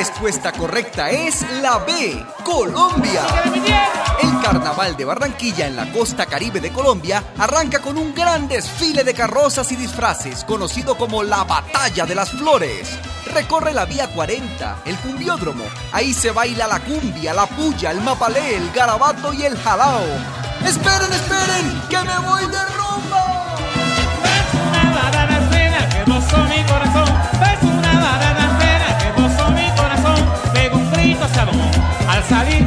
respuesta correcta es la B, Colombia. El Carnaval de Barranquilla en la costa caribe de Colombia arranca con un gran desfile de carrozas y disfraces conocido como la Batalla de las Flores. Recorre la vía 40, el cumbiódromo. Ahí se baila la cumbia, la puya, el mapalé, el garabato y el jalao. ¡Esperen, esperen! ¡Que me voy de rumba! Es una banana cena que rozó mi corazón. Es una banana cena que rozó mi corazón. Pego un grito sabón al salir